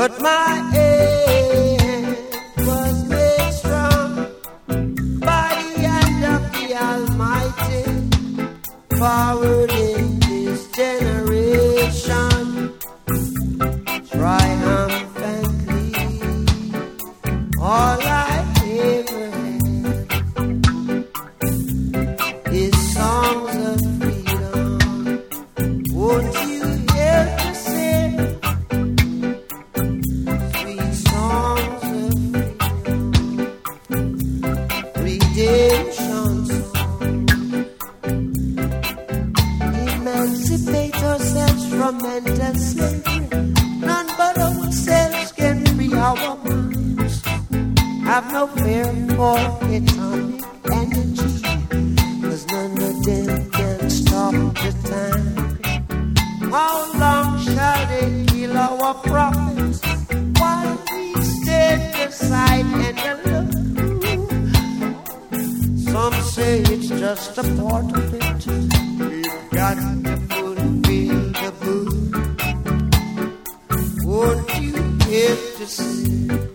but my aim was made strong by the hand of the Almighty. Forward in this generation, triumphantly, all I ever had is songs of freedom. Won't you hear me sing sweet songs of freedom, redemption songs? Emancipate ourselves from mental slavery. None but ourselves can free our minds. Have no fear for atomic energy, 'cause none of them can stop the time. How long shall they kill our prophets while we stand aside and alone? Some say it's just a part of it. We've got to fulfill the book. Won't you get to see